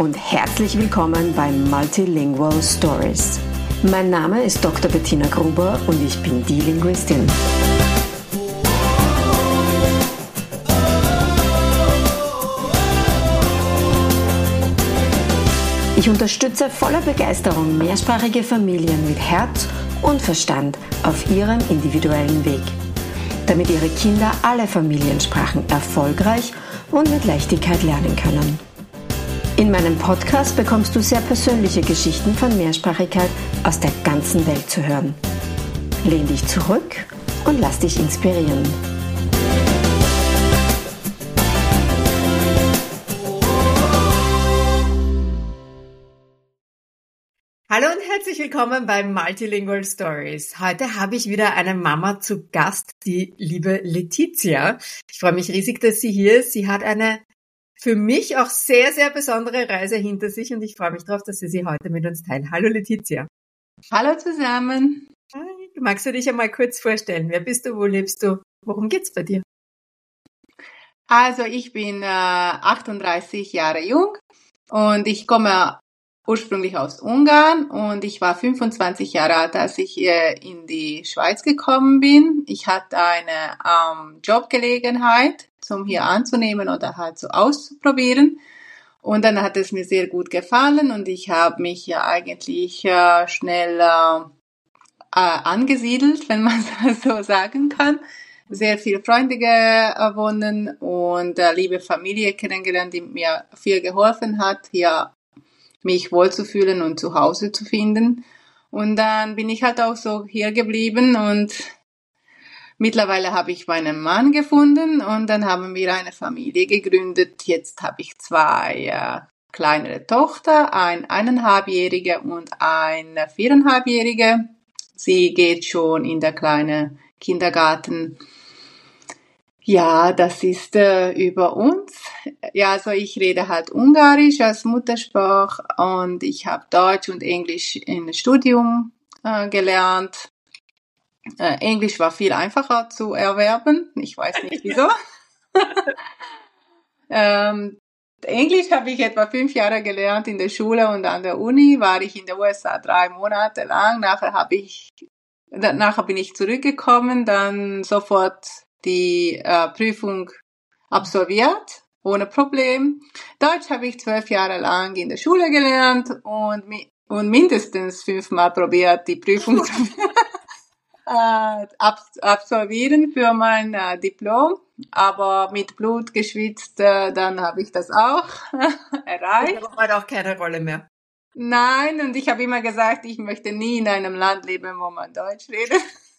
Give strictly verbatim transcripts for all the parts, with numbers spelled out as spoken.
und herzlich willkommen bei Multilingual Stories. Mein Name ist Doktor Bettina Gruber und ich bin die Linguistin. Ich unterstütze voller Begeisterung mehrsprachige Familien mit Herz und Verstand auf ihrem individuellen Weg, damit ihre Kinder alle Familiensprachen erfolgreich und mit Leichtigkeit lernen können. In meinem Podcast bekommst du sehr persönliche Geschichten von Mehrsprachigkeit aus der ganzen Welt zu hören. Lehn dich zurück und lass dich inspirieren. Hallo und herzlich willkommen bei Multilingual Stories. Heute habe ich wieder eine Mama zu Gast, die liebe Letizia. Ich freue mich riesig, dass sie hier ist. Sie hat eine für mich auch sehr, sehr besondere Reise hinter sich und ich freue mich darauf, dass sie sie heute mit uns teilt. Hallo Letizia. Hallo zusammen. Hi. Magst du dich einmal kurz vorstellen? Wer bist du, wo lebst du? Worum geht's bei dir? Also ich bin äh, achtunddreißig Jahre jung und ich komme ursprünglich aus Ungarn und ich war fünfundzwanzig Jahre alt, als ich äh, in die Schweiz gekommen bin. Ich hatte eine ähm, Jobgelegenheit, zum hier anzunehmen oder halt so auszuprobieren. Und dann hat es mir sehr gut gefallen und ich habe mich ja eigentlich äh, schnell äh, äh, angesiedelt, wenn man das so sagen kann. Sehr viele Freunde gewonnen und äh, liebe Familie kennengelernt, die mir viel geholfen hat, hier mich wohlzufühlen und zu Hause zu finden. Und dann bin ich halt auch so hier geblieben und mittlerweile habe ich meinen Mann gefunden und dann haben wir eine Familie gegründet. Jetzt habe ich zwei äh, kleinere Tochter, ein eineinhalbjährige und eine viereinhalbjährige. Sie geht schon in der kleinen Kindergarten. Ja, das ist äh, über uns. Ja, also ich rede halt Ungarisch als Muttersprache und ich habe Deutsch und Englisch im Studium äh, gelernt. Äh, Englisch war viel einfacher zu erwerben. Ich weiß nicht wieso. ähm, Englisch habe ich etwa fünf Jahre gelernt in der Schule und an der Uni war ich in den U S A drei Monate lang. Nachher habe ich, nachher bin ich zurückgekommen, dann sofort die äh, Prüfung absolviert, ohne Problem. Deutsch habe ich zwölf Jahre lang in der Schule gelernt und, mi- und mindestens fünfmal probiert, die Prüfung zu äh, ab- absolvieren für mein äh, Diplom. Aber mit Blut geschwitzt, äh, dann habe ich das auch erreicht. Das hat auch keine Rolle mehr. Nein, und ich habe immer gesagt, ich möchte nie in einem Land leben, wo man Deutsch redet.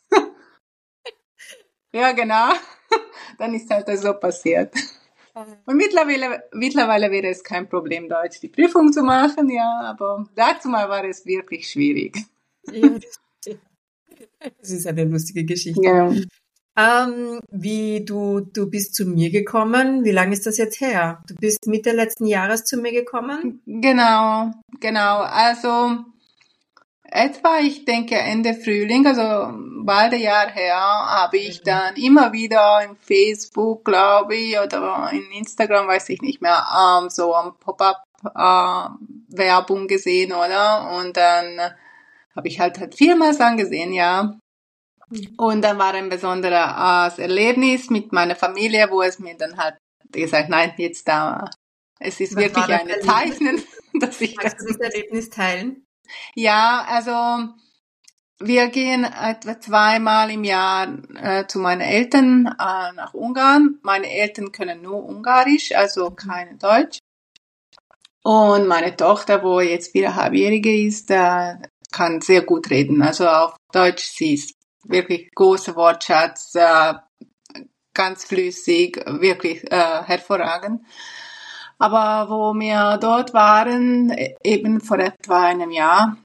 Ja, genau. Dann ist halt so passiert. Und mittlerweile, mittlerweile wäre es kein Problem, Deutsch die Prüfung zu machen, ja, aber dazu mal war es wirklich schwierig. Ja, das ist eine lustige Geschichte. Ja. Ähm, wie du, du bist zu mir gekommen. Wie lange ist das jetzt her? Du bist Mitte letzten Jahres zu mir gekommen? Genau, genau. Also etwa, ich denke, Ende Frühling, also bald ein Jahr her, habe ich dann immer wieder in Facebook, glaube ich, oder in Instagram, weiß ich nicht mehr, ähm, so ein Pop-up-Werbung gesehen, oder? Und dann habe ich halt, halt vielmals angesehen, ja. Und dann war ein besonderes Erlebnis mit meiner Familie, wo es mir dann halt gesagt, nein, jetzt da, es ist Was wirklich war das ein Erlebnis? Zeichen, dass ich Magst das... du das Erlebnis teilen? Ja, also wir gehen etwa zweimal im Jahr äh, zu meinen Eltern äh, nach Ungarn. Meine Eltern können nur Ungarisch, also kein Deutsch. Und meine Tochter, wo jetzt viereinhalbjährige ist, äh, kann sehr gut reden. Also auf Deutsch, sie ist wirklich großer Wortschatz, äh, ganz flüssig, wirklich äh, hervorragend. Aber wo wir dort waren, eben vor etwa einem Jahr,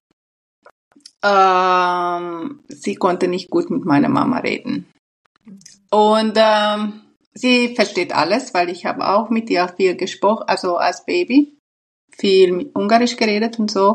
ähm, sie konnte nicht gut mit meiner Mama reden. Und ähm, sie versteht alles, weil ich habe auch mit ihr viel gesprochen, also als Baby, viel mit Ungarisch geredet und so.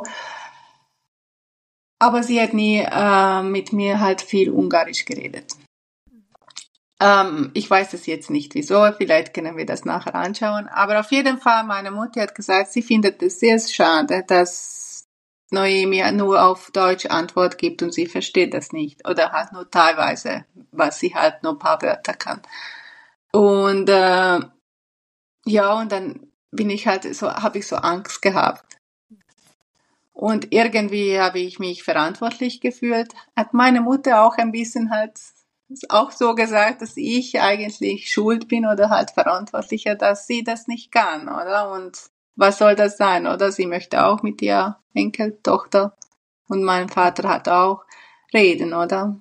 Aber sie hat nie äh, mit mir halt viel Ungarisch geredet. Ähm, ich weiß es jetzt nicht wieso, vielleicht können wir das nachher anschauen. Aber auf jeden Fall, meine Mutter hat gesagt, sie findet es sehr schade, dass Noemi nur auf Deutsch Antwort gibt und sie versteht das nicht. Oder halt nur teilweise, was sie halt nur ein paar Wörter kann. Und äh, ja, und dann bin ich halt so, habe ich so Angst gehabt. Und irgendwie habe ich mich verantwortlich gefühlt. Hat meine Mutter auch ein bisschen halt auch so gesagt, dass ich eigentlich schuld bin oder halt verantwortlicher, dass sie das nicht kann, oder? Und was soll das sein, oder? Sie möchte auch mit ihrer Enkeltochter und mein Vater hat auch reden, oder?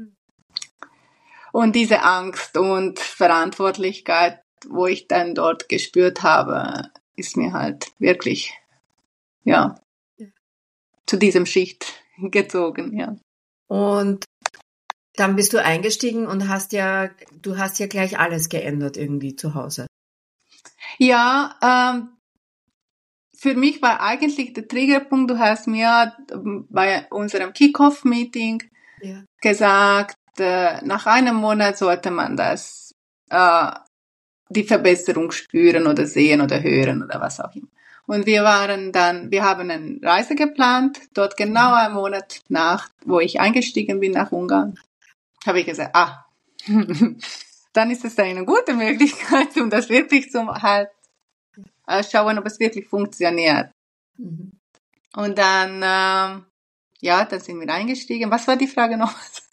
Und diese Angst und Verantwortlichkeit, wo ich dann dort gespürt habe, ist mir halt wirklich, ja, zu diesem Schicht gezogen, ja. Und dann bist du eingestiegen und hast ja, du hast ja gleich alles geändert irgendwie zu Hause. Ja, ähm, für mich war eigentlich der Triggerpunkt, du hast mir bei unserem Kick-Off-Meeting ja. gesagt, äh, nach einem Monat sollte man das, äh, die Verbesserung spüren oder sehen oder hören oder was auch immer. Und wir waren dann, wir haben eine Reise geplant, dort genau einen Monat nach, wo ich eingestiegen bin nach Ungarn, habe ich gesagt, ah, dann ist es eine gute Möglichkeit, um das wirklich zu halt äh, schauen, ob es wirklich funktioniert. Mhm. Und dann, ähm, ja, dann sind wir eingestiegen. Was war die Frage noch?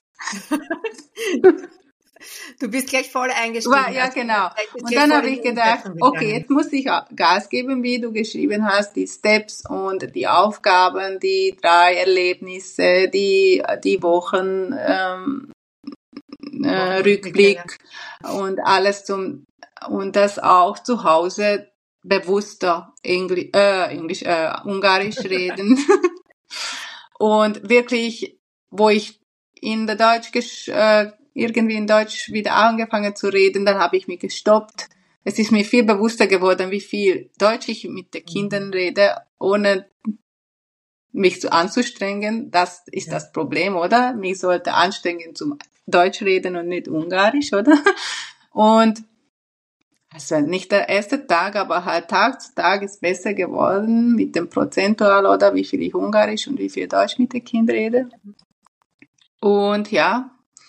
Du bist gleich voll eingestiegen. War, ja, genau. Und dann habe ich gedacht, okay, jetzt muss ich Gas geben, wie du geschrieben hast, die Steps und die Aufgaben, die drei Erlebnisse, die, die Wochen, ähm, äh, Rückblick und alles zum, und das auch zu Hause bewusster Engli äh, Englisch, äh, Ungarisch reden. Und wirklich, wo ich in der Deutsch gesch äh, irgendwie in Deutsch wieder angefangen zu reden, dann habe ich mich gestoppt. Es ist mir viel bewusster geworden, wie viel Deutsch ich mit den Kindern rede, ohne mich zu anzustrengen. Das ist ja das Problem, oder? Mich sollte anstrengen zum Deutsch reden und nicht Ungarisch, oder? Und also nicht der erste Tag, aber halt Tag zu Tag ist besser geworden mit dem Prozentual, oder wie viel ich Ungarisch und wie viel Deutsch mit den Kindern rede. Und ja,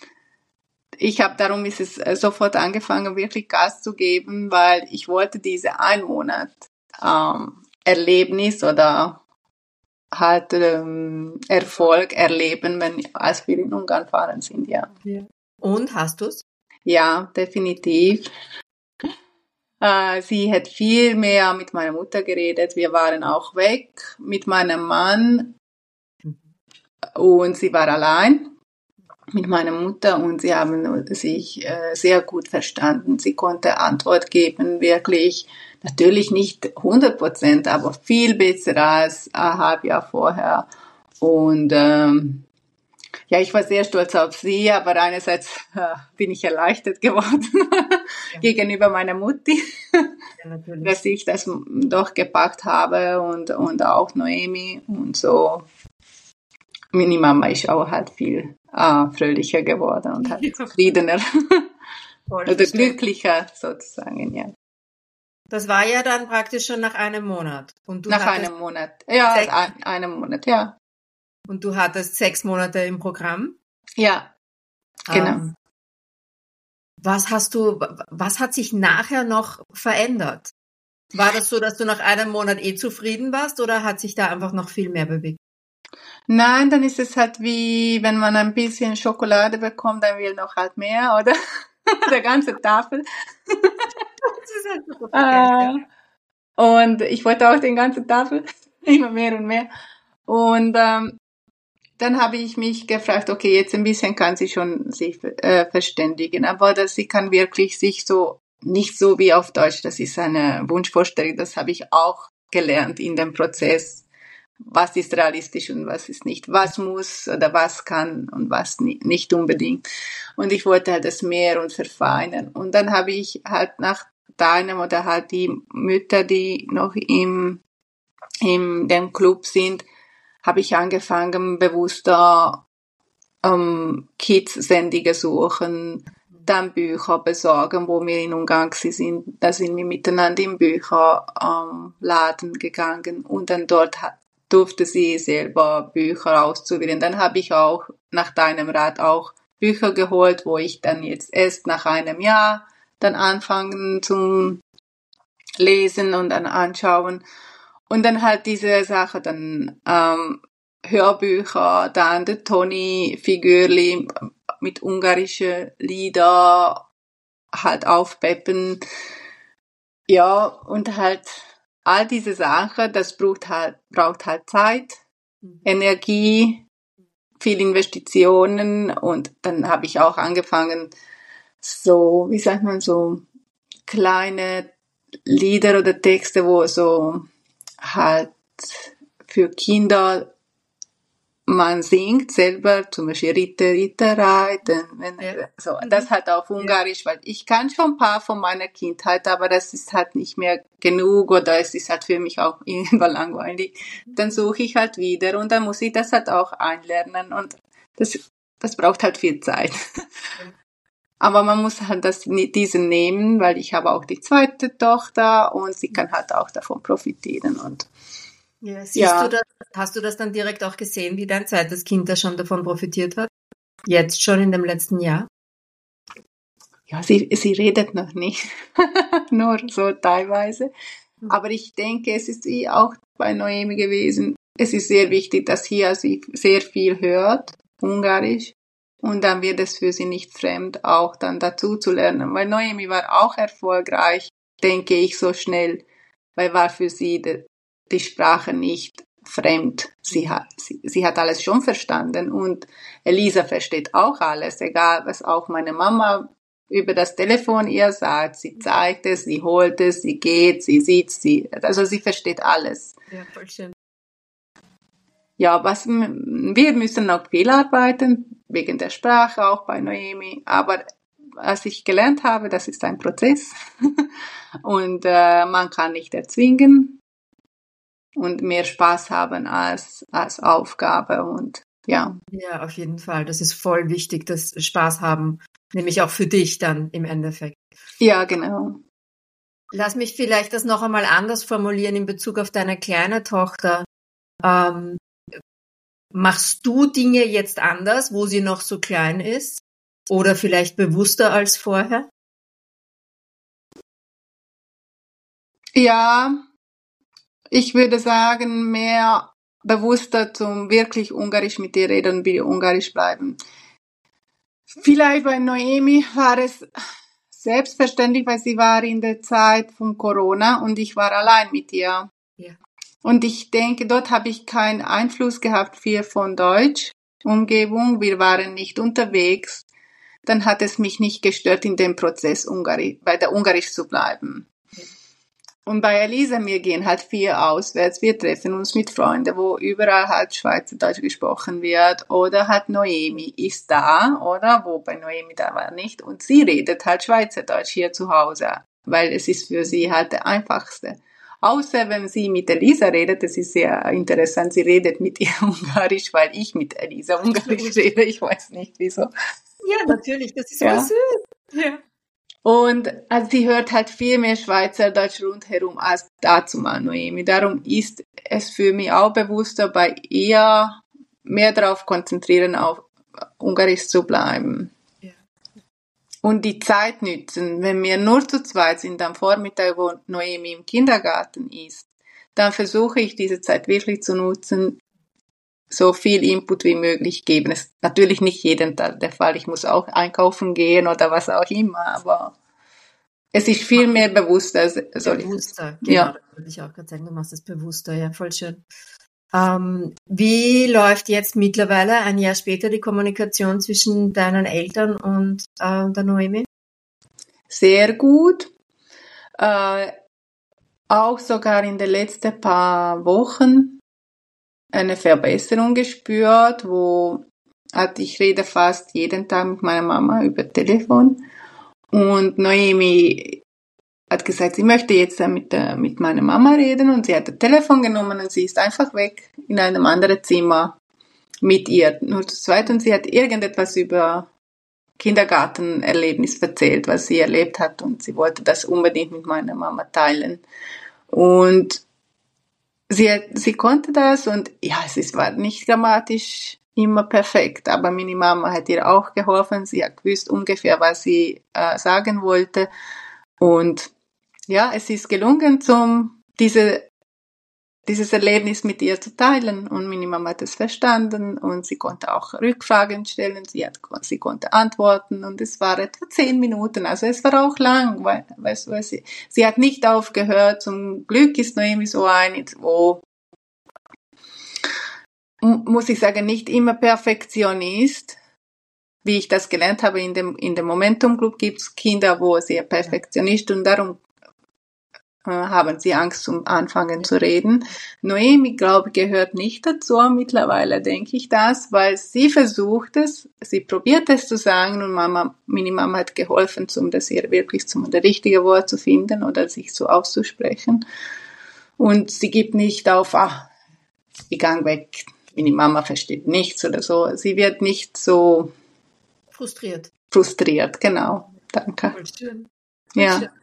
ich habe darum ist es sofort angefangen, wirklich Gas zu geben, weil ich wollte diese ein Monat ähm, Erlebnis oder halt ähm, Erfolg erleben, wenn als wir in Ungarn fahren sind, ja. ja. Und hast du's? Ja, definitiv. Äh, sie hat viel mehr mit meiner Mutter geredet. Wir waren auch weg mit meinem Mann und sie war allein mit meiner Mutter und sie haben sich äh, sehr gut verstanden. Sie konnte Antwort geben, wirklich, natürlich nicht hundert Prozent, aber viel besser als ein halbes Jahr vorher. Und ähm, ja, ich war sehr stolz auf sie, aber einerseits äh, bin ich erleichtert geworden ja. gegenüber meiner Mutti, ja, dass ich das doch gepackt habe und, und auch Noemi und so. Meine Mama ist auch halt viel äh, fröhlicher geworden und halt zufriedener oder glücklicher sozusagen, ja. Das war ja dann praktisch schon nach einem Monat. Und du nach einem Monat, ja, sechs, ein, einem Monat, ja. Und du hattest sechs Monate im Programm? Ja, genau. Ähm, was hast du, was hat sich nachher noch verändert? War das so, dass du nach einem Monat eh zufrieden warst oder hat sich da einfach noch viel mehr bewegt? Nein, dann ist es halt wie, wenn man ein bisschen Schokolade bekommt, dann will noch halt mehr, oder? Der ganze Tafel. Das ist halt so äh, und ich wollte auch den ganzen Tafel, immer mehr und mehr. Und ähm, dann habe ich mich gefragt, okay, jetzt ein bisschen kann sie schon sich äh, verständigen, aber dass sie kann wirklich sich so, nicht so wie auf Deutsch, das ist eine Wunschvorstellung, das habe ich auch gelernt in dem Prozess. Was ist realistisch und was ist nicht, was muss oder was kann und was nicht unbedingt. Und ich wollte halt das mehr und verfeinern. Und dann habe ich halt nach deinem oder halt die Mütter, die noch im, in dem Club sind, habe ich angefangen, bewusster ähm, Kids-Sendungen suchen, dann Bücher besorgen, wo wir in Ungarn sind. Da sind wir miteinander im Bücherladen ähm, gegangen und dann dort hat, durfte sie selber Bücher auszuwählen. Dann habe ich auch nach deinem Rat auch Bücher geholt, wo ich dann jetzt erst nach einem Jahr dann anfangen zum Lesen und dann anschauen. Und dann halt diese Sache, dann ähm, Hörbücher, dann der Toni Figürli mit ungarischen Lieder halt aufpeppen. Ja, und halt all diese Sachen, das braucht halt, braucht halt Zeit, mhm. Energie, viel Investitionen und dann habe ich auch angefangen, so, wie sagt man, so kleine Lieder oder Texte, wo so halt für Kinder man singt selber, zum Beispiel Ritter, Ritter reiten, ja. So, das halt auf Ungarisch, ja. Weil ich kann schon ein paar von meiner Kindheit, aber das ist halt nicht mehr genug oder es ist halt für mich auch irgendwann langweilig. Dann suche ich halt wieder und dann muss ich das halt auch einlernen und das, das braucht halt viel Zeit. Ja. Aber man muss halt das, diesen nehmen, weil ich habe auch die zweite Tochter und sie kann halt auch davon profitieren und ja, siehst ja. Du das, hast du das dann direkt auch gesehen, wie dein zweites Kind da schon davon profitiert hat? Jetzt schon in dem letzten Jahr? Ja, sie, sie redet noch nicht. Nur so teilweise. Aber ich denke, es ist wie auch bei Noemi gewesen. Es ist sehr wichtig, dass hier sie sehr viel hört, Ungarisch. Und dann wird es für sie nicht fremd, auch dann dazu zu lernen. Weil Noemi war auch erfolgreich, denke ich, so schnell. Weil war für sie de, die Sprache nicht fremd. Sie hat, sie, sie hat alles schon verstanden und Elisa versteht auch alles, egal was auch meine Mama über das Telefon ihr sagt. Sie zeigt es, sie holt es, sie geht, sie sieht, sie, also sie versteht alles. Ja, voll schön. Ja, was, wir müssen noch viel arbeiten, wegen der Sprache, auch bei Noemi, aber als ich gelernt habe, das ist ein Prozess und äh, man kann nicht erzwingen. Und mehr Spaß haben als, als Aufgabe und ja. Ja, auf jeden Fall. Das ist voll wichtig, das Spaß haben, nämlich auch für dich dann im Endeffekt. Ja, genau. Lass mich vielleicht das noch einmal anders formulieren in Bezug auf deine kleine Tochter. Ähm, machst du Dinge jetzt anders, wo sie noch so klein ist? Oder vielleicht bewusster als vorher? Ja, ich würde sagen, mehr bewusster zum wirklich Ungarisch mit ihr reden und wie Ungarisch bleiben. Vielleicht bei Noemi war es selbstverständlich, weil sie war in der Zeit von Corona und ich war allein mit ihr. Ja. Und ich denke, dort habe ich keinen Einfluss gehabt viel von Deutsch, Umgebung. Wir waren nicht unterwegs. Dann hat es mich nicht gestört, in dem Prozess Ungarisch, bei der Ungarisch zu bleiben. Ja. Und bei Elisa, wir gehen halt viel auswärts, wir treffen uns mit Freunden, wo überall halt Schweizerdeutsch gesprochen wird, oder halt Noemi ist da, oder wo bei Noemi da war nicht, und sie redet halt Schweizerdeutsch hier zu Hause, weil es ist für sie halt der einfachste. Außer wenn sie mit Elisa redet, das ist sehr interessant, sie redet mit ihr Ungarisch, weil ich mit Elisa Ungarisch rede, ich weiß nicht wieso. Ja, natürlich, das ist ja. Voll süß. Ja. Und also sie hört halt viel mehr Schweizerdeutsch rundherum als dazu mal Noemi. Darum ist es für mich auch bewusster, bei ihr mehr darauf konzentrieren, auf Ungarisch zu bleiben. Ja. Und die Zeit nützen. Wenn wir nur zu zweit sind am Vormittag, wo Noemi im Kindergarten ist, dann versuche ich diese Zeit wirklich zu nutzen, so viel Input wie möglich geben. Das ist natürlich nicht jeden Tag der Fall. Ich muss auch einkaufen gehen oder was auch immer, aber es ist viel mehr bewusster. Soll bewusster, ich, genau. Ja. Das würde ich auch gerade sagen, du machst es bewusster, ja, voll schön. Ähm, wie läuft jetzt mittlerweile, ein Jahr später, die Kommunikation zwischen deinen Eltern und äh, der Noemi? Sehr gut. Äh, auch sogar in den letzten paar Wochen eine Verbesserung gespürt, wo also ich rede fast jeden Tag mit meiner Mama über Telefon und Noemi hat gesagt, sie möchte jetzt mit, äh, mit meiner Mama reden und sie hat das Telefon genommen und sie ist einfach weg in einem anderen Zimmer mit ihr, nur zu zweit und sie hat irgendetwas über Kindergartenerlebnis erzählt, was sie erlebt hat, und sie wollte das unbedingt mit meiner Mama teilen. Und sie, sie konnte das, und ja, es ist, war nicht grammatisch immer perfekt, aber meine Mama hat ihr auch geholfen. Sie hat gewusst ungefähr, was sie äh, sagen wollte. Und ja, es ist gelungen, zum diese dieses Erlebnis mit ihr zu teilen, und meine Mama hat es verstanden, und sie konnte auch Rückfragen stellen, sie, hat, sie konnte antworten, und es war etwa zehn Minuten, also es war auch lang, weil, weißt du, sie, sie hat nicht aufgehört. Zum Glück ist Noemi so eine, wo, muss ich sagen, nicht immer Perfektionist, wie ich das gelernt habe. In dem, in dem Momentum Group gibt es Kinder, wo sie Perfektionist, und darum haben sie Angst zum Anfangen zu reden. Noemi, glaube ich, gehört nicht dazu. Mittlerweile denke ich das, weil sie versucht es, sie probiert es zu sagen, und Mama, meine Mama hat geholfen, um das ihr wirklich zum das richtige Wort zu finden oder sich so auszusprechen. Und sie gibt nicht auf, ah, ich gang weg, meine Mama versteht nichts oder so. Sie wird nicht so frustriert. Frustriert, genau. Danke. Voll schön. Voll ja. Schön.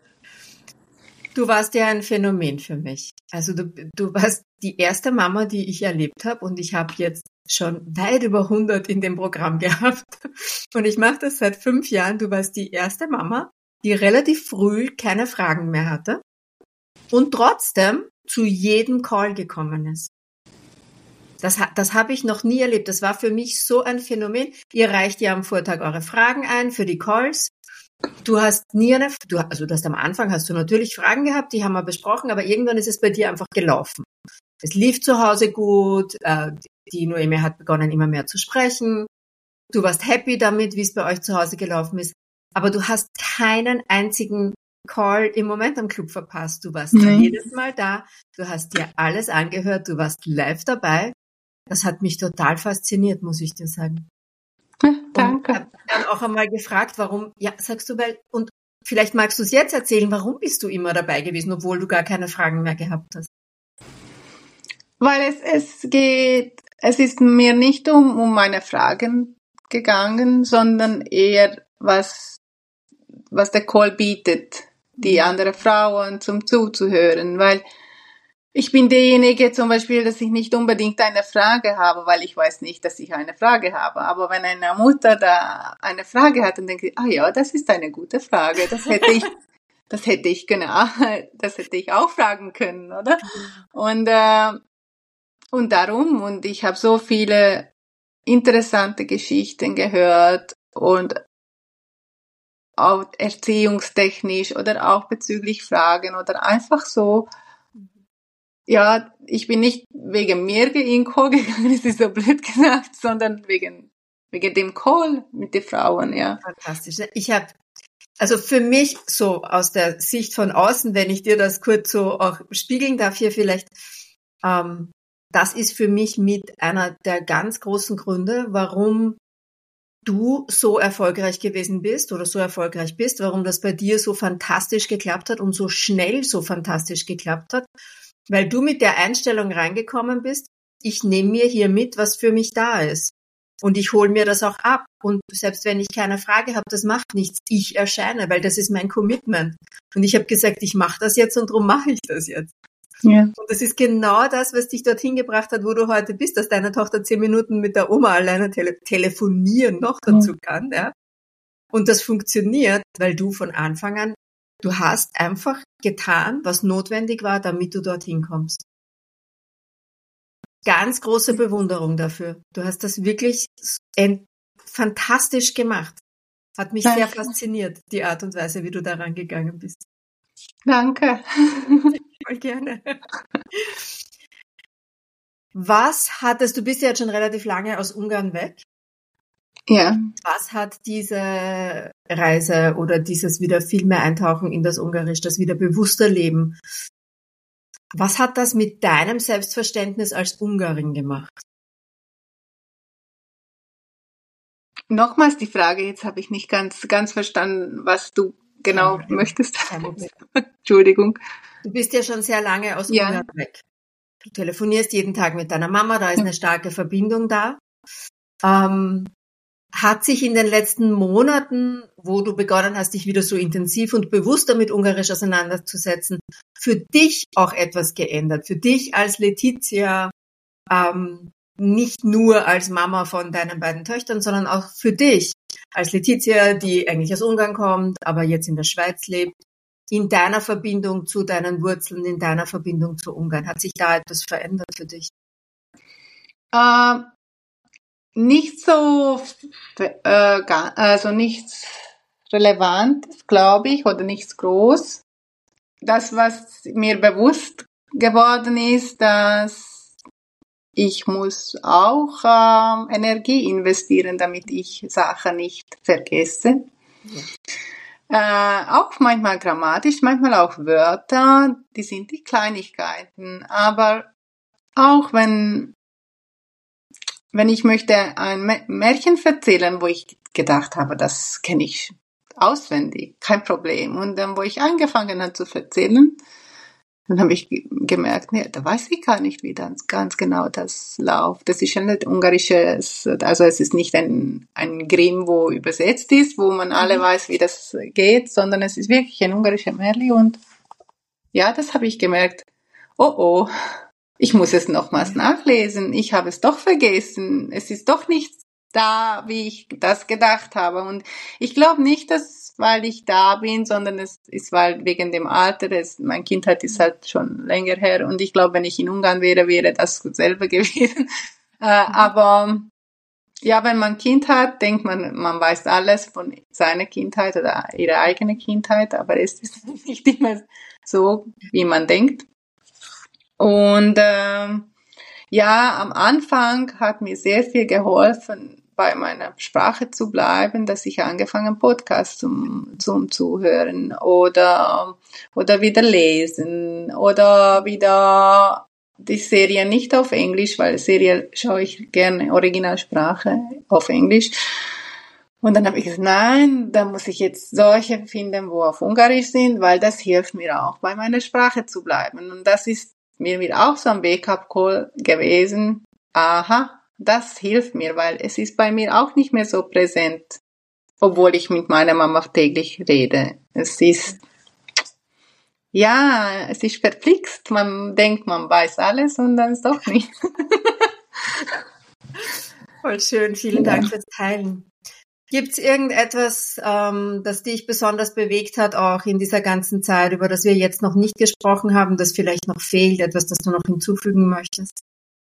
Du warst ja ein Phänomen für mich. Also du, du warst die erste Mama, die ich erlebt habe, und ich habe jetzt schon weit über hundert in dem Programm gehabt. Und ich mache das seit fünf Jahren. Du warst die erste Mama, die relativ früh keine Fragen mehr hatte und trotzdem zu jedem Call gekommen ist. Das, das habe ich noch nie erlebt. Das war für mich so ein Phänomen. Ihr reicht ja am Vortag eure Fragen ein für die Calls. Du hast nie eine, du, also du hast am Anfang hast du natürlich Fragen gehabt, die haben wir besprochen, aber irgendwann ist es bei dir einfach gelaufen. Es lief zu Hause gut, äh, die Noemi hat begonnen, immer mehr zu sprechen. Du warst happy damit, wie es bei euch zu Hause gelaufen ist, aber du hast keinen einzigen Call im Moment am Club verpasst. Du warst Nein. jedes Mal da, du hast dir alles angehört, du warst live dabei. Das hat mich total fasziniert, muss ich dir sagen. Danke. Und habe dann auch einmal gefragt, warum, ja, sagst du, weil, und vielleicht magst du es jetzt erzählen, warum bist du immer dabei gewesen, obwohl du gar keine Fragen mehr gehabt hast? Weil es, es geht, es ist mir nicht um, um meine Fragen gegangen, sondern eher, was, was der Call bietet, die andere Frauen zum Zuzuhören, weil ich bin diejenige zum Beispiel, dass ich nicht unbedingt eine Frage habe, weil ich weiß nicht, dass ich eine Frage habe. Aber wenn eine Mutter da eine Frage hat, dann denke ich, ah ja, das ist eine gute Frage. Das hätte ich, das hätte ich genau, das hätte ich auch fragen können, oder? Und äh, und darum, und ich habe so viele interessante Geschichten gehört, und auch erziehungstechnisch oder auch bezüglich Fragen oder einfach so. Ja, ich bin nicht wegen mir in Call gegangen, es ist so blöd gesagt, sondern wegen, wegen dem Call mit den Frauen, ja. Fantastisch. Ich habe, also für mich so aus der Sicht von außen, wenn ich dir das kurz so auch spiegeln darf hier vielleicht, ähm, das ist für mich mit einer der ganz großen Gründe, warum du so erfolgreich gewesen bist oder so erfolgreich bist, warum das bei dir so fantastisch geklappt hat und so schnell so fantastisch geklappt hat. Weil du mit der Einstellung reingekommen bist, ich nehme mir hier mit, was für mich da ist. Und ich hole mir das auch ab. Und selbst wenn ich keine Frage habe, das macht nichts. Ich erscheine, weil das ist mein Commitment. Und ich habe gesagt, ich mache das jetzt, und darum mache ich das jetzt. Ja. Und das ist genau das, was dich dorthin gebracht hat, wo du heute bist, dass deine Tochter zehn Minuten mit der Oma alleine tele- telefonieren noch dazu ja. kann. Ja? Und das funktioniert, weil du von Anfang an, du hast einfach getan, was notwendig war, damit du dorthin kommst. Ganz große Bewunderung dafür. Du hast das wirklich fantastisch gemacht. Hat mich Danke. Sehr fasziniert, die Art und Weise, wie du daran gegangen bist. Danke. Voll gerne. Was hattest, du bist ja jetzt schon relativ lange aus Ungarn weg. Ja. Was hat diese Reise oder dieses wieder viel mehr Eintauchen in das Ungarisch, das wieder bewusster Leben, was hat das mit deinem Selbstverständnis als Ungarin gemacht? Nochmals die Frage, jetzt habe ich nicht ganz, ganz verstanden, was du genau Kein möchtest. Kein Entschuldigung. Du bist ja schon sehr lange aus ja. Ungarn weg. Du telefonierst jeden Tag mit deiner Mama, da ist eine starke Verbindung da. Ähm, hat sich in den letzten Monaten, wo du begonnen hast, dich wieder so intensiv und bewusster mit Ungarisch auseinanderzusetzen, für dich auch etwas geändert? Für dich als Letizia, ähm, nicht nur als Mama von deinen beiden Töchtern, sondern auch für dich als Letizia, die eigentlich aus Ungarn kommt, aber jetzt in der Schweiz lebt, in deiner Verbindung zu deinen Wurzeln, in deiner Verbindung zu Ungarn. Hat sich da etwas verändert für dich? Äh, nicht so, äh, also nichts Relevantes, glaube ich, oder nichts groß. Das, was mir bewusst geworden ist, dass ich muss auch äh, Energie investieren, damit ich Sachen nicht vergesse. Ja. Äh, auch manchmal grammatisch, manchmal auch Wörter, die sind die Kleinigkeiten. Aber auch wenn, wenn ich möchte ein Märchen erzählen, wo ich gedacht habe, das kenne ich auswendig, kein Problem. Und dann, wo ich angefangen habe zu erzählen, dann habe ich gemerkt, nee, da weiß ich gar nicht, wie das ganz genau das läuft. Das ist ja nicht ungarisches, also es ist nicht ein, ein Grimm, wo übersetzt ist, wo man alle weiß, wie das geht, sondern es ist wirklich ein ungarischer Märchen. Und ja, das habe ich gemerkt. Oh oh, ich muss es nochmals nachlesen. Ich habe es doch vergessen. Es ist doch nicht da, wie ich das gedacht habe. Und ich glaube nicht, dass weil ich da bin, sondern es ist weil wegen dem Alter. Es, mein Kindheit ist halt schon länger her. Und ich glaube, wenn ich in Ungarn wäre, wäre das selber gewesen. äh, aber ja, wenn man ein Kind hat, denkt man, man weiß alles von seiner Kindheit oder ihrer eigenen Kindheit. Aber es ist nicht immer so, wie man denkt. Und äh, ja, am Anfang hat mir sehr viel geholfen, bei meiner Sprache zu bleiben, dass ich angefangen Podcasts zum, zum Zuhören oder, oder wieder lesen oder wieder die Serie nicht auf Englisch, weil Serie schaue ich gerne Originalsprache auf Englisch. Und dann habe ich gesagt, nein, da muss ich jetzt solche finden, wo auf Ungarisch sind, weil das hilft mir auch, bei meiner Sprache zu bleiben. Und das ist mir wieder auch so ein Wake-up-Call gewesen. Aha, das hilft mir, weil es ist bei mir auch nicht mehr so präsent, obwohl ich mit meiner Mama täglich rede. Es ist, ja, es ist verflixt. Man denkt, man weiß alles und dann ist doch nicht. Voll schön, vielen Dank ja. fürs Teilen. Gibt es irgendetwas, ähm, das dich besonders bewegt hat, auch in dieser ganzen Zeit, über das wir jetzt noch nicht gesprochen haben, das vielleicht noch fehlt, etwas, das du noch hinzufügen möchtest?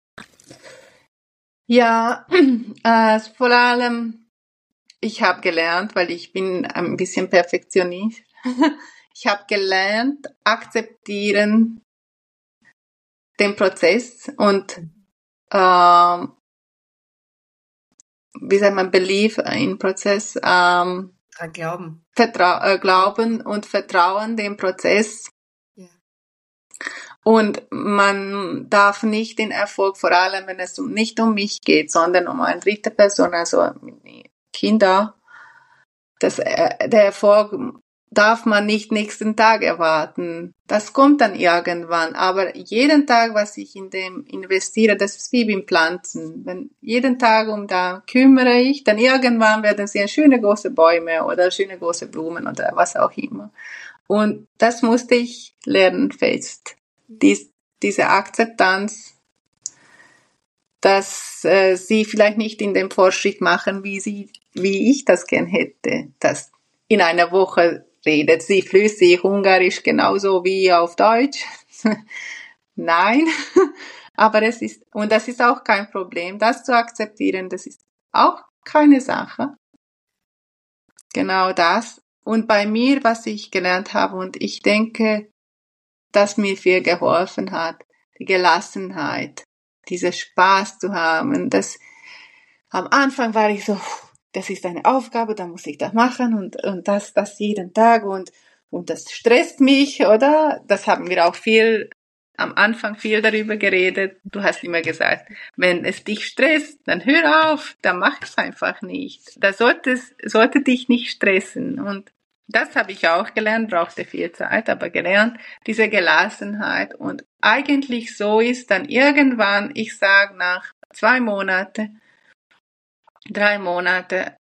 Ja, äh, vor allem, ich habe gelernt, weil ich bin ein bisschen Perfektionist, ich habe gelernt, akzeptieren den Prozess und äh, wie sagt man, Belief in Prozess, ähm, glauben. Vertra- äh, glauben und vertrauen dem Prozess. Ja. Und man darf nicht den Erfolg, vor allem wenn es um, nicht um mich geht, sondern um eine dritte Person, also Kinder, das, äh, der Erfolg darf man nicht nächsten Tag erwarten. Das kommt dann irgendwann. Aber jeden Tag, was ich in dem investiere, das ist wie beim Pflanzen. Wenn jeden Tag um da kümmere ich, dann irgendwann werden sie schöne große Bäume oder schöne große Blumen oder was auch immer. Und das musste ich lernen fest. Dies, diese Akzeptanz, dass äh, sie vielleicht nicht in dem Fortschritt machen, wie sie, wie ich das gern hätte. Dass in einer Woche redet sie flüssig Ungarisch genauso wie auf Deutsch. Nein, aber es ist, und das ist auch kein Problem, das zu akzeptieren, das ist auch keine Sache. Genau das. Und bei mir, was ich gelernt habe, und ich denke, dass mir viel geholfen hat, die Gelassenheit, diesen Spaß zu haben. Das, am Anfang war ich so, das ist eine Aufgabe, da muss ich das machen und, und das, das jeden Tag und, und das stresst mich, oder? Das haben wir auch viel, am Anfang viel darüber geredet. Du hast immer gesagt, wenn es dich stresst, dann hör auf, dann mach es einfach nicht. Das sollte, sollte dich nicht stressen. Und das habe ich auch gelernt, brauchte viel Zeit, aber gelernt, diese Gelassenheit. Und eigentlich so ist dann irgendwann, ich sage nach zwei Monaten, drei Monate,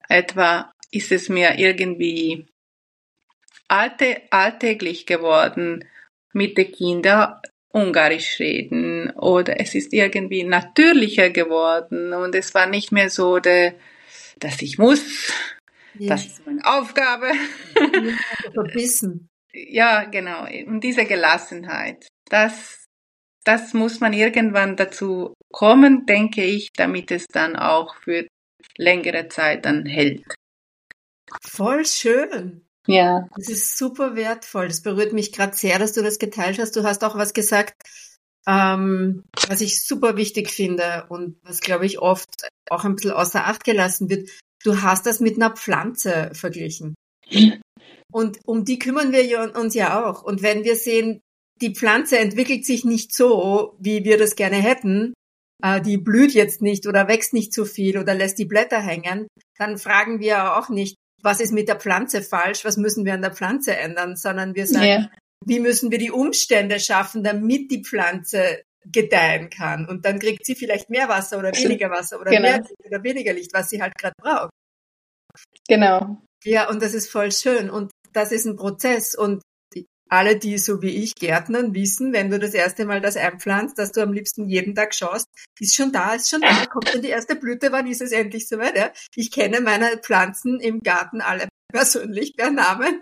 etwa ist es mir irgendwie alte, alltäglich geworden, mit den Kindern Ungarisch reden, oder es ist irgendwie natürlicher geworden und es war nicht mehr so, de, dass ich muss, ja. Das ist meine Aufgabe. Ja, verbissen. Ja, genau. Und diese Gelassenheit, das, das muss man irgendwann dazu kommen, denke ich, damit es dann auch für längere Zeit dann hält. Voll schön. Ja. Das ist super wertvoll. Das berührt mich gerade sehr, dass du das geteilt hast. Du hast auch was gesagt, ähm, was ich super wichtig finde und was, glaube ich, oft auch ein bisschen außer Acht gelassen wird. Du hast das mit einer Pflanze verglichen. Und um die kümmern wir uns ja auch. Und wenn wir sehen, die Pflanze entwickelt sich nicht so, wie wir das gerne hätten, äh, die blüht jetzt nicht oder wächst nicht so viel oder lässt die Blätter hängen, dann fragen wir auch nicht, was ist mit der Pflanze falsch, was müssen wir an der Pflanze ändern, sondern wir sagen, yeah. Wie müssen wir die Umstände schaffen, damit die Pflanze gedeihen kann. Und dann kriegt sie vielleicht mehr Wasser oder weniger Wasser oder genau. mehr Licht oder weniger Licht, was sie halt gerade braucht. Genau. Ja, und das ist voll schön. Und das ist ein Prozess. Und alle, die so wie ich Gärtnern, wissen, wenn du das erste Mal das einpflanzt, dass du am liebsten jeden Tag schaust, ist schon da, ist schon da, kommt schon die erste Blüte, wann ist es endlich soweit? Ja? Ich kenne meine Pflanzen im Garten alle persönlich per Namen.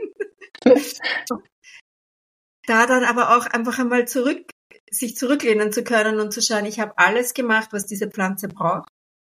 Da dann aber auch einfach einmal zurück, sich zurücklehnen zu können und zu schauen, ich habe alles gemacht, was diese Pflanze braucht.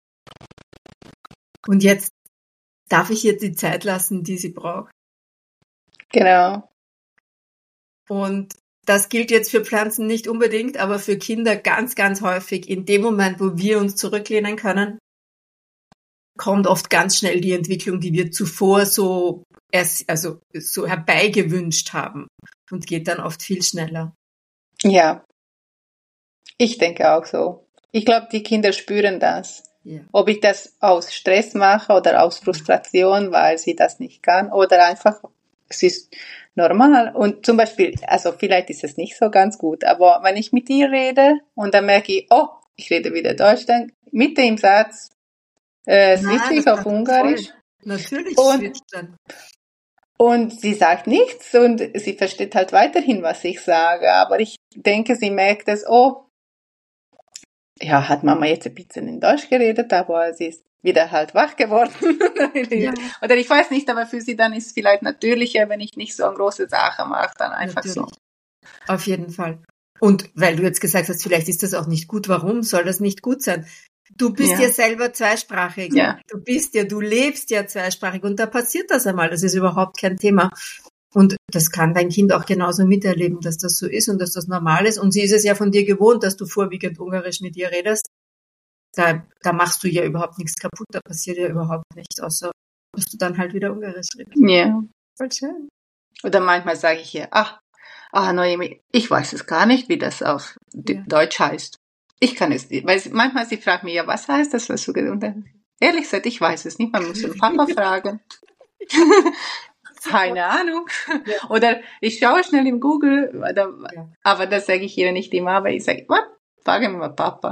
Und jetzt darf ich ihr die Zeit lassen, die sie braucht. Genau. Und das gilt jetzt für Pflanzen nicht unbedingt, aber für Kinder ganz, ganz häufig. In dem Moment, wo wir uns zurücklehnen können, kommt oft ganz schnell die Entwicklung, die wir zuvor so, also so herbeigewünscht haben. Und geht dann oft viel schneller. Ja, ich denke auch so. Ich glaube, die Kinder spüren das. Ja. Ob ich das aus Stress mache oder aus Frustration, weil sie das nicht kann, oder einfach, es ist normal. Und zum Beispiel, also vielleicht ist es nicht so ganz gut, aber wenn ich mit ihr rede und dann merke ich, oh, ich rede wieder Deutsch, dann mit dem Satz äh, switche ich auf Ungarisch. Voll. Natürlich und, dann. Und sie sagt nichts und sie versteht halt weiterhin, was ich sage. Aber ich denke, sie merkt es, oh, ja, hat Mama jetzt ein bisschen in Deutsch geredet, aber sie ist wieder halt wach geworden. Ja. Oder ich weiß nicht, aber für sie dann ist es vielleicht natürlicher, wenn ich nicht so eine große Sache mache, dann einfach Natürlich. so. Auf jeden Fall. Und weil du jetzt gesagt hast, vielleicht ist das auch nicht gut. Warum soll das nicht gut sein? Du bist ja, ja selber zweisprachig. Ja. Du bist ja, du lebst ja zweisprachig und da passiert das einmal. Das ist überhaupt kein Thema. Und das kann dein Kind auch genauso miterleben, dass das so ist und dass das normal ist. Und sie ist es ja von dir gewohnt, dass du vorwiegend Ungarisch mit ihr redest. Da, da machst du ja überhaupt nichts kaputt. Da passiert ja überhaupt nichts, außer dass du dann halt wieder Ungarisch redest. Ja. Voll schön. Oder manchmal sage ich ihr, ach, ah, Noemi, ich weiß es gar nicht, wie das auf ja. Deutsch heißt. Ich kann es nicht, weil sie, manchmal sie fragt mich, ja, was heißt das, was du gesagt hast? Ehrlich gesagt, ich weiß es nicht, man muss den Papa fragen. Keine Ahnung. Ja. Oder ich schaue schnell im Google, oder, ja. aber das sage ich ihr nicht immer, aber ich sage, was? Fragen wir mal Papa.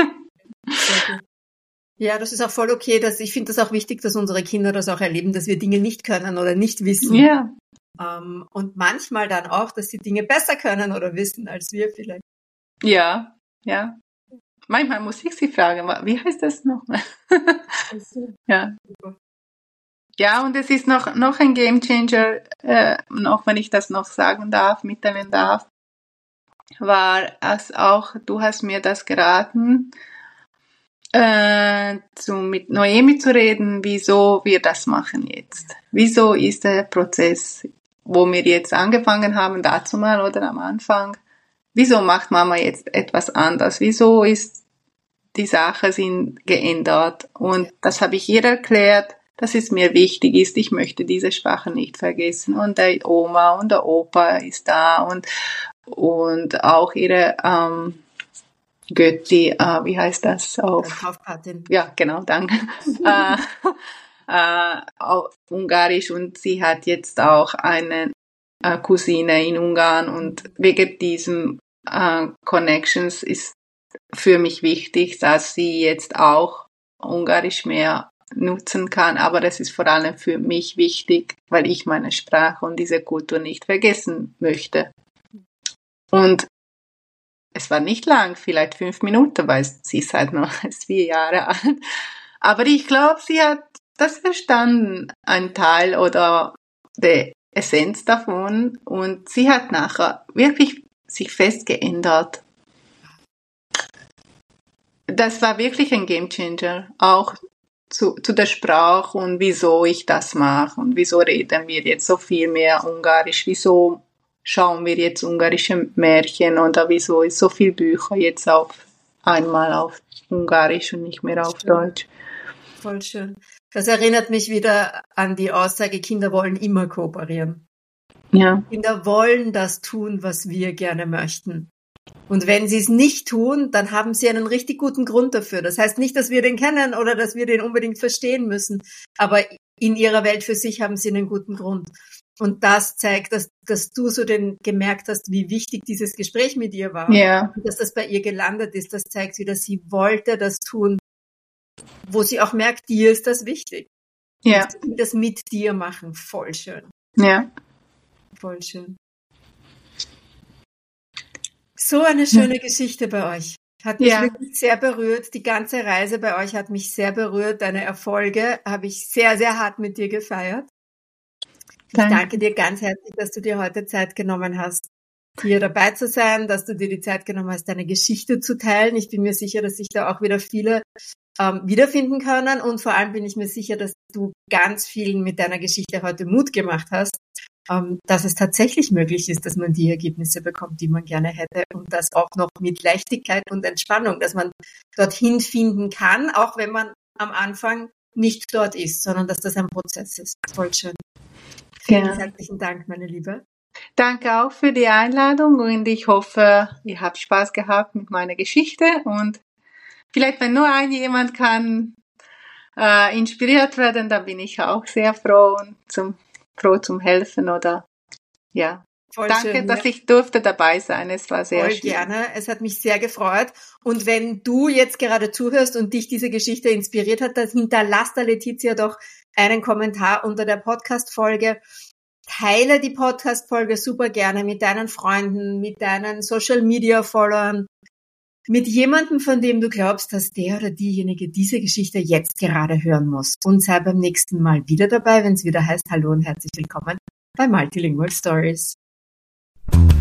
Ja, das ist auch voll okay. Dass, ich finde das auch wichtig, dass unsere Kinder das auch erleben, dass wir Dinge nicht können oder nicht wissen. Ja. Um, und manchmal dann auch, dass sie Dinge besser können oder wissen als wir vielleicht. Ja, ja. Manchmal muss ich sie fragen, wie heißt das nochmal? Ja. Ja, und es ist noch, noch ein Gamechanger, äh, noch wenn ich das noch sagen darf, mitteilen darf, war es auch, du hast mir das geraten, äh, zu, mit Noemi zu reden, wieso wir das machen jetzt. Wieso ist der Prozess, wo wir jetzt angefangen haben, dazu mal oder am Anfang, wieso macht Mama jetzt etwas anders? Wieso ist die Sache sind geändert? Und das habe ich ihr erklärt, dass es mir wichtig ist. Ich möchte diese Sprache nicht vergessen. Und der Oma und der Opa ist da und und auch ihre ähm, Götti, äh, wie heißt das auf? Taufpatin. Ja, genau, danke. äh, äh, auf Ungarisch und sie hat jetzt auch eine äh, Cousine in Ungarn und wegen diesem äh, Connections ist für mich wichtig, dass sie jetzt auch Ungarisch mehr nutzen kann. Aber das ist vor allem für mich wichtig, weil ich meine Sprache und diese Kultur nicht vergessen möchte. Und es war nicht lang, vielleicht fünf Minuten, weil sie ist halt noch vier Jahre alt. Aber ich glaube, sie hat das verstanden, ein Teil oder die Essenz davon. Und sie hat nachher wirklich sich fest geändert. Das war wirklich ein Gamechanger, auch zu, zu der Sprache und wieso ich das mache und wieso reden wir jetzt so viel mehr Ungarisch, wieso schauen wir jetzt ungarische Märchen oder wieso ist so viel Bücher jetzt auf einmal auf Ungarisch und nicht mehr auf Schön. Deutsch. Voll schön. Das erinnert mich wieder an die Aussage, Kinder wollen immer kooperieren. Ja. Kinder wollen das tun, was wir gerne möchten. Und wenn sie es nicht tun, dann haben sie einen richtig guten Grund dafür. Das heißt nicht, dass wir den kennen oder dass wir den unbedingt verstehen müssen, aber in ihrer Welt für sich haben sie einen guten Grund. Und das zeigt, dass, dass du so den gemerkt hast, wie wichtig dieses Gespräch mit ihr war. Ja. Und dass das bei ihr gelandet ist. Das zeigt wieder, sie wollte das tun, wo sie auch merkt, dir ist das wichtig. Ja. Und sie will das mit dir machen. Voll schön. Ja. Voll schön. So eine schöne Geschichte bei euch. Hat mich Ja. wirklich sehr berührt. Die ganze Reise bei euch hat mich sehr berührt. Deine Erfolge habe ich sehr, sehr hart mit dir gefeiert. Ich Danke. danke dir ganz herzlich, dass du dir heute Zeit genommen hast, hier dabei zu sein, dass du dir die Zeit genommen hast, deine Geschichte zu teilen. Ich bin mir sicher, dass sich da auch wieder viele ähm, wiederfinden können. Und vor allem bin ich mir sicher, dass du ganz vielen mit deiner Geschichte heute Mut gemacht hast, ähm, dass es tatsächlich möglich ist, dass man die Ergebnisse bekommt, die man gerne hätte. Und das auch noch mit Leichtigkeit und Entspannung, dass man dorthin finden kann, auch wenn man am Anfang nicht dort ist, sondern dass das ein Prozess ist. Voll schön. Vielen Ja. herzlichen Dank, meine Liebe. Danke auch für die Einladung und ich hoffe, ihr habt Spaß gehabt mit meiner Geschichte und vielleicht, wenn nur ein jemand kann äh, inspiriert werden, dann bin ich auch sehr froh und zum, froh zum Helfen oder ja. Voll Danke, schön, dass ja. ich durfte dabei sein. Es war sehr Voll schön. gerne. Es hat mich sehr gefreut. Und wenn du jetzt gerade zuhörst und dich diese Geschichte inspiriert hat, dann hinterlass der Letizia doch einen Kommentar unter der Podcast-Folge. Teile die Podcast-Folge super gerne mit deinen Freunden, mit deinen Social-Media-Followern, mit jemandem, von dem du glaubst, dass der oder diejenige diese Geschichte jetzt gerade hören muss. Und sei beim nächsten Mal wieder dabei, wenn es wieder heißt, hallo und herzlich willkommen bei Multilingual Stories.